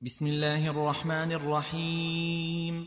بسم الله الرحمن الرحيم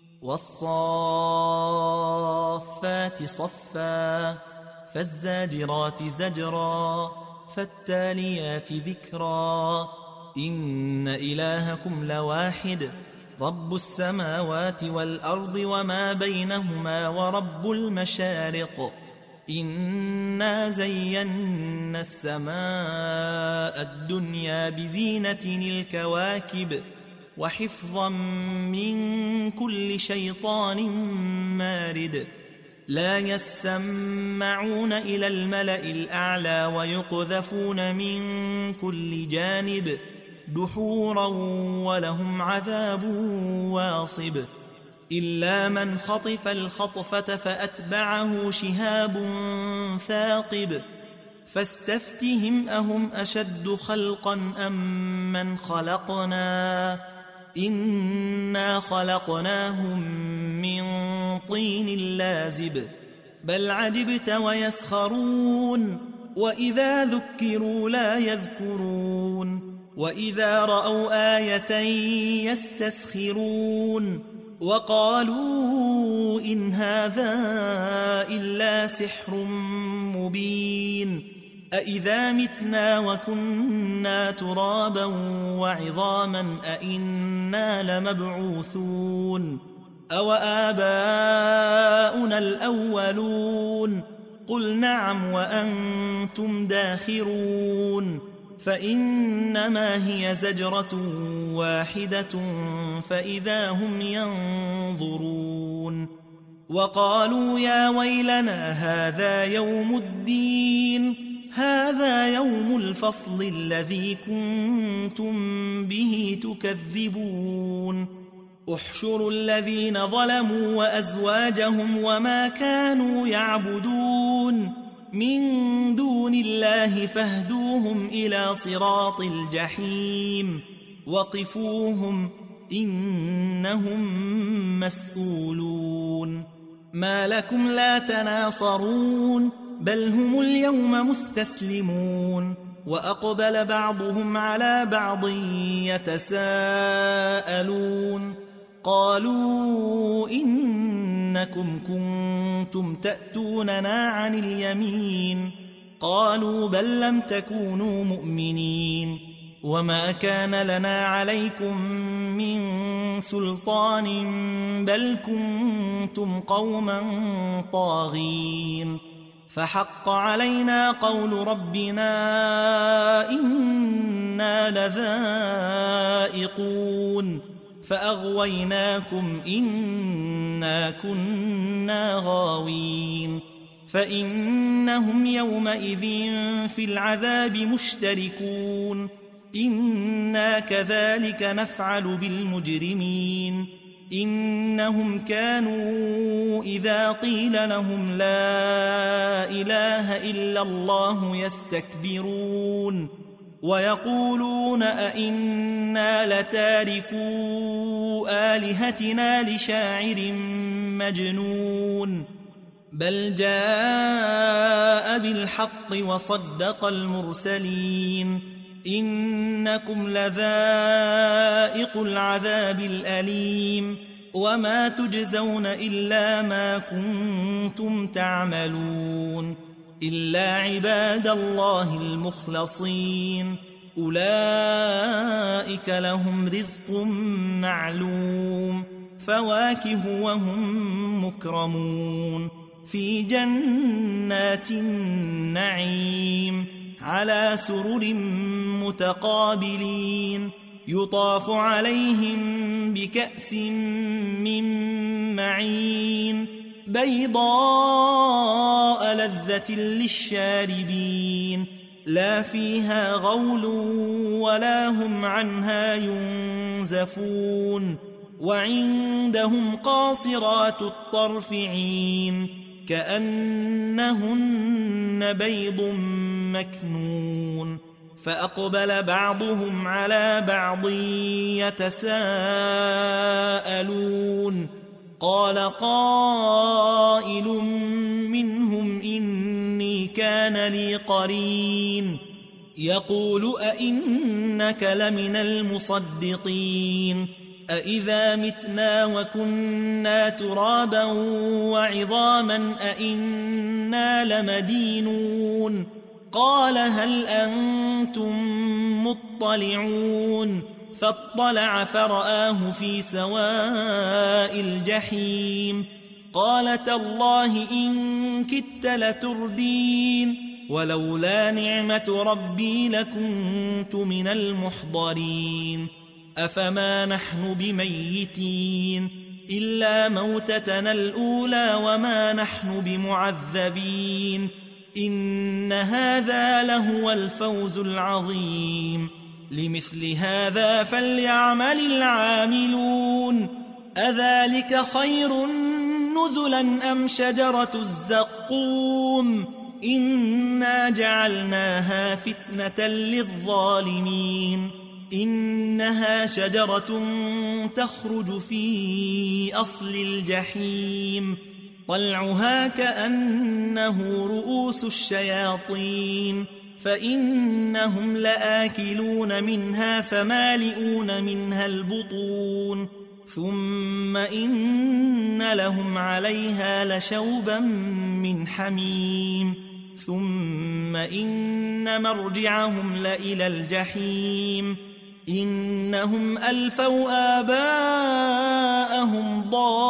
والصافات صفا فالزاجرات زجرا فالتاليات ذكرا إن إلهكم لواحد رب السماوات والأرض وما بينهما ورب المشارق إنا زينا السماء الدنيا بزينة الكواكب وحفظا من كل شيطان مارد لا يسمعون إلى الملأ الأعلى ويقذفون من كل جانب دحورا ولهم عذاب واصب إلا من خطف الخطفة فأتبعه شهاب ثاقب فاستفتهم أهم أشد خلقا أم من خلقنا إنا خلقناهم من طين لازب بل عجبت ويسخرون وإذا ذكروا لا يذكرون وإذا رأوا آية يستسخرون وقالوا إن هذا إلا سحر مبين أإذا متنا وكنا ترابا وعظاما أإنا لمبعوثون أو آباؤنا الأولون قل نعم وأنتم داخرون فإنما هي زجرة واحدة فإذا هم ينظرون وقالوا يا ويلنا هذا يوم الدين هذا يوم الفصل الذي كنتم به تكذبون احشروا الذين ظلموا وأزواجهم وما كانوا يعبدون من دون الله فاهدوهم إلى صراط الجحيم وقفوهم إنهم مسؤولون ما لكم لا تناصرون بل هم اليوم مستسلمون وأقبل بعضهم على بعض يتساءلون قالوا إنكم كنتم تأتوننا عن اليمين قالوا بل لم تكونوا مؤمنين وما كان لنا عليكم من سلطان بل كنتم قوما طاغين فحق علينا قول ربنا إنا لذائقون فأغويناكم إنا كنا غاوين فإنهم يومئذ في العذاب مشتركون إنا كذلك نفعل بالمجرمين إنهم كانوا إذا قيل لهم لا إله إلا الله يستكبرون ويقولون أئنا لتاركو آلهتنا لشاعر مجنون بل جاء بالحق وصدق المرسلين إنكم لذائق العذاب الأليم وما تجزون إلا ما كنتم تعملون إلا عباد الله المخلصين أولئك لهم رزق معلوم فواكه وهم مكرمون في جنات النعيم على سرر متقابلين يطاف عليهم بكأس من معين بيضاء لذة للشاربين لا فيها غول ولا هم عنها ينزفون وعندهم قاصرات الطرف عين كأنهن بيض مكنون فأقبل بعضهم على بعض يتساءلون قال قائل منهم إني كان لي قرين يقول أئنك لمن المصدقين أئذا متنا وكنا ترابا وعظاما أئنا لمدينون قال هل أنتم مطلعون فاطلع فرآه في سواء الجحيم قال تالله إن كدت لتردين ولولا نعمة ربي لكنت من المحضرين أفما نحن بميتين إلا موتتنا الأولى وما نحن بمعذبين إن هذا لهو الفوز العظيم لمثل هذا فليعمل العاملون أذلك خير نزلا أم شجرة الزقوم إنا جعلناها فتنة للظالمين إنها شجرة تخرج في أصل الجحيم طلعها كأنه رؤوس الشياطين فإنهم لآكلون منها فمالئون منها البطون ثم إن لهم عليها لشوبا من حميم ثم إن مرجعهم لإلى الجحيم إنهم ألفوا آباءهم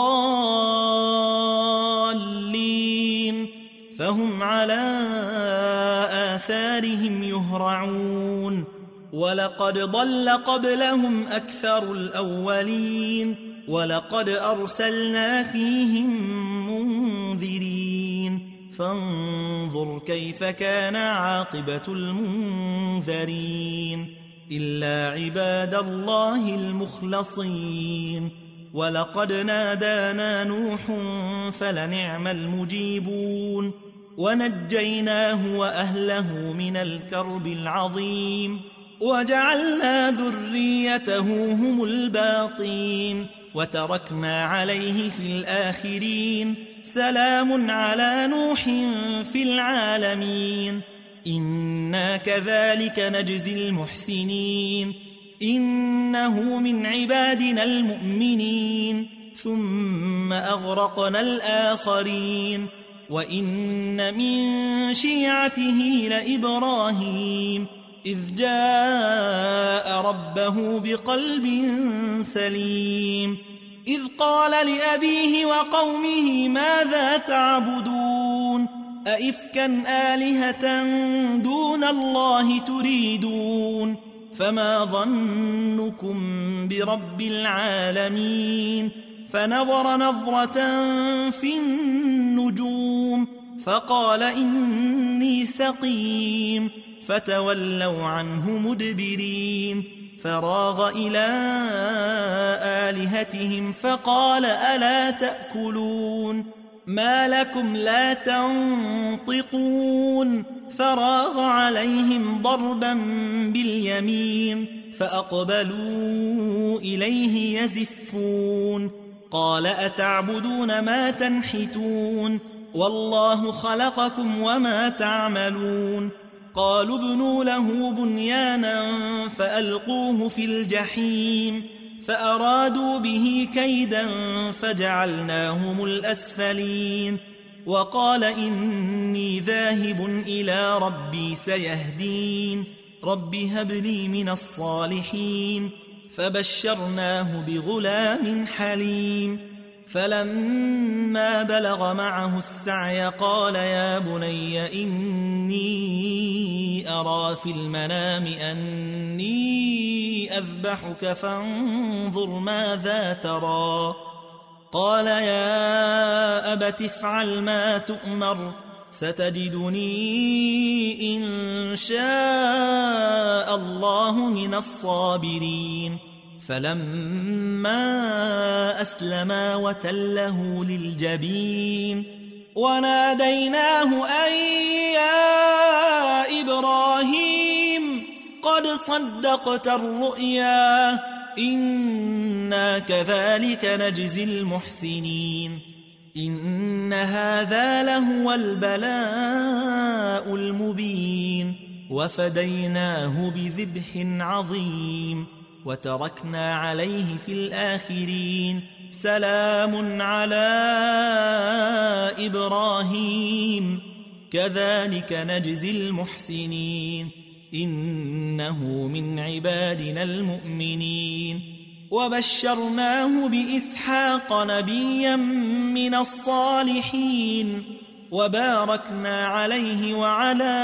ضالين فهم على آثارهم يهرعون ولقد ضل قبلهم أكثر الأولين ولقد أرسلنا فيهم منذرين فانظر كيف كان عاقبة المنذرين إلا عباد الله المخلصين ولقد نادانا نوح فلنعم المجيبون ونجيناه وأهله من الكرب العظيم وجعلنا ذريته هم الباقين وتركنا عليه في الآخرين سلام على نوح في العالمين إنا كذلك نجزي المحسنين إنه من عبادنا المؤمنين ثم أغرقنا الآخرين وإن من شيعته لإبراهيم إذ جاء ربه بقلب سليم إذ قال لأبيه وقومه ماذا تعبدون أئفكا آلهة دون الله تريدون فما ظنكم برب العالمين فنظر نظرة في النجوم فقال إني سقيم فتولوا عنه مدبرين فراغ إلى آلهتهم فقال ألا تأكلون ما لكم لا تنطقون فراغ عليهم ضربا باليمين فأقبلوا إليه يزفون قال أتعبدون ما تنحتون والله خلقكم وما تعملون قالوا ابنوا له بنيانا فألقوه في الجحيم فأرادوا به كيدا فجعلناهم الأسفلين وقال إني ذاهب إلى ربي سيهدين رب هب لي من الصالحين فبشرناه بغلام حليم فلما بلغ معه السعي قال يا بني إني أرى في المنام أني أذبحك فانظر ماذا ترى قال يا أبت افعل ما تؤمر ستجدني إن شاء الله من الصابرين فلما أسلما وتله للجبين وناديناه أن يا إبراهيم قد صدقت الرؤيا إنا كذلك نجزي المحسنين إن هذا لهو البلاء المبين وفديناه بذبح عظيم وتركنا عليه في الآخرين سلام على إبراهيم كذلك نجزي المحسنين إنه من عبادنا المؤمنين وبشرناه بإسحاق نبيا من الصالحين وباركنا عليه وعلى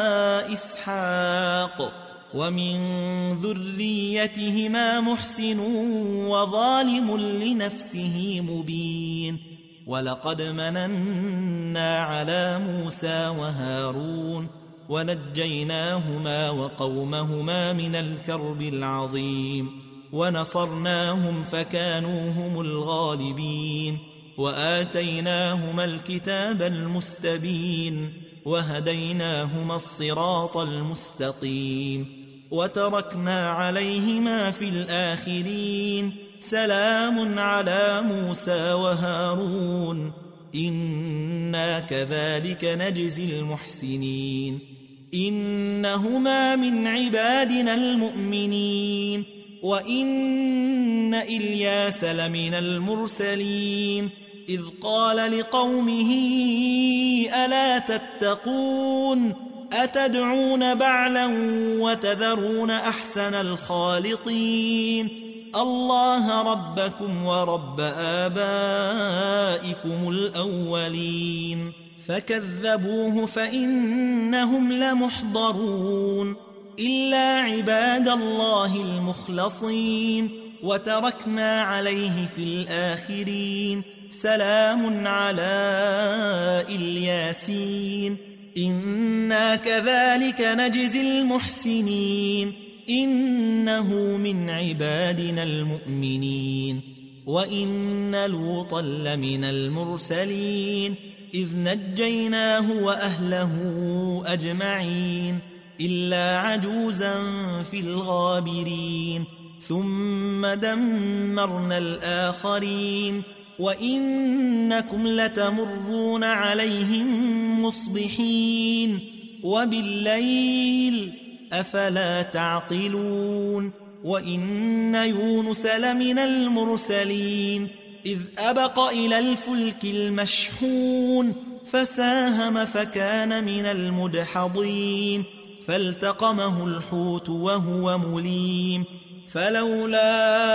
إسحاق ومن ذريتهما محسن وظالم لنفسه مبين ولقد مننا على موسى وهارون ونجيناهما وقومهما من الكرب العظيم ونصرناهم فكانوا هم الغالبين وآتيناهما الكتاب المستبين وهديناهما الصراط المستقيم وتركنا عليهما في الآخرين سلام على موسى وهارون إنا كذلك نجزي المحسنين إنهما من عبادنا المؤمنين وإن إلياس لمن المرسلين إذ قال لقومه ألا تتقون أتدعون بعلا وتذرون أحسن الخالقين الله ربكم ورب آبائكم الأولين فكذبوه فإنهم لمحضرون إلا عباد الله المخلصين وتركنا عليه في الآخرين سلام على الياسين إنا كذلك نجزي المحسنين إنه من عبادنا المؤمنين وإن لوطا لمن المرسلين إذ نجيناه وأهله أجمعين إلا عجوزا في الغابرين ثم دمرنا الآخرين وإنكم لتمرون عليهم مصبحين وبالليل أفلا تعقلون وإن يونس لمن المرسلين إذ أبق إلى الفلك المشحون فساهم فكان من المدحضين فالتقمه الحوت وهو مليم فلولا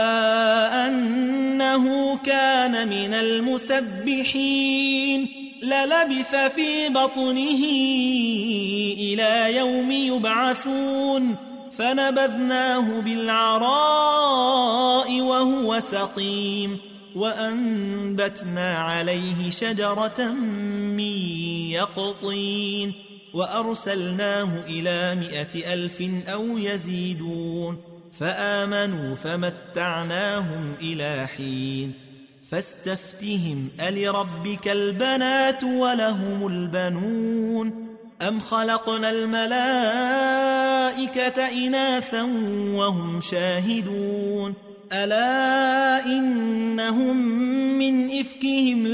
أنه كان من المسبحين للبث في بطنه إلى يوم يبعثون فنبذناه بالعراء وهو سقيم وأنبتنا عليه شجرة من يقطين وأرسلناه إلى 100,000 أو يزيدون فآمنوا فمتعناهم إلى حين فاستفتهم ألربك البنات ولهم البنون أم خلقنا الملائكة إناثا وهم شاهدون ألا إنهم من إفكهم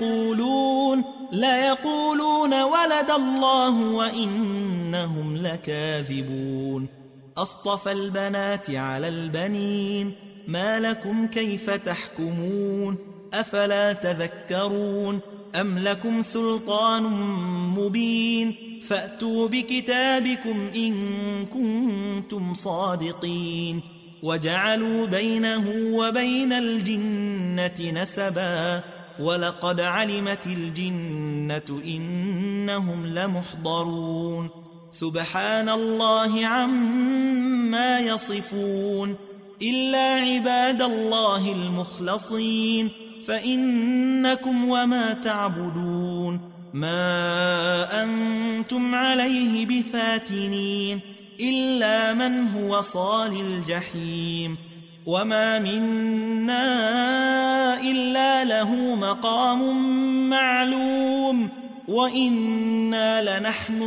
ليقولون ولد الله وإنهم لكاذبون أصطفى البنات على البنين ما لكم كيف تحكمون أفلا تذكرون أم لكم سلطان مبين فأتوا بكتابكم إن كنتم صادقين وجعلوا بينه وبين الجنة نسبا ولقد علمت الجنة إنهم لمحضرون سبحان الله عما يصفون إلا عباد الله المخلصين فإنكم وما تعبدون ما أنتم عليه بفاتنين إلا من هو صال الجحيم وما منا إلا له مقام معلوم وإنا لنحن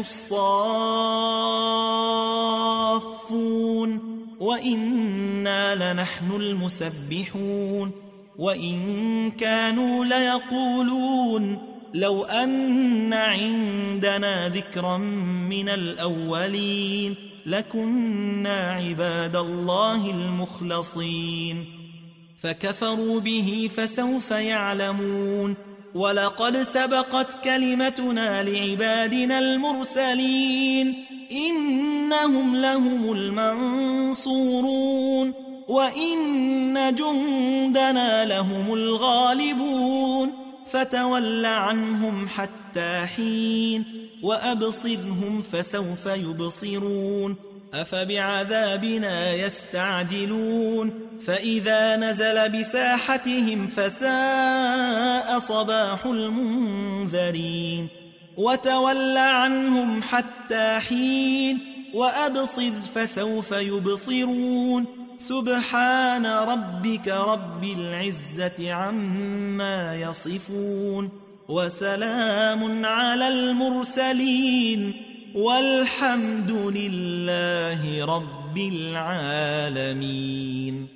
الصافون وإنا لنحن المسبحون وإن كانوا ليقولون لو أن عندنا ذكرا من الأولين لكنا عباد الله المخلصين فكفروا به فسوف يعلمون ولقد سبقت كلمتنا لعبادنا المرسلين إنهم لهم المنصورون وإن جندنا لهم الغالبون فتول عنهم حتى حين وأبصرهم فسوف يبصرون أفبعذابنا يستعجلون فإذا نزل بساحتهم فساء صباح المنذرين وتول عنهم حتى حين وأبصر فسوف يبصرون سبحان ربك رب العزة عما يصفون وسلام على المرسلين والحمد لله رب العالمين.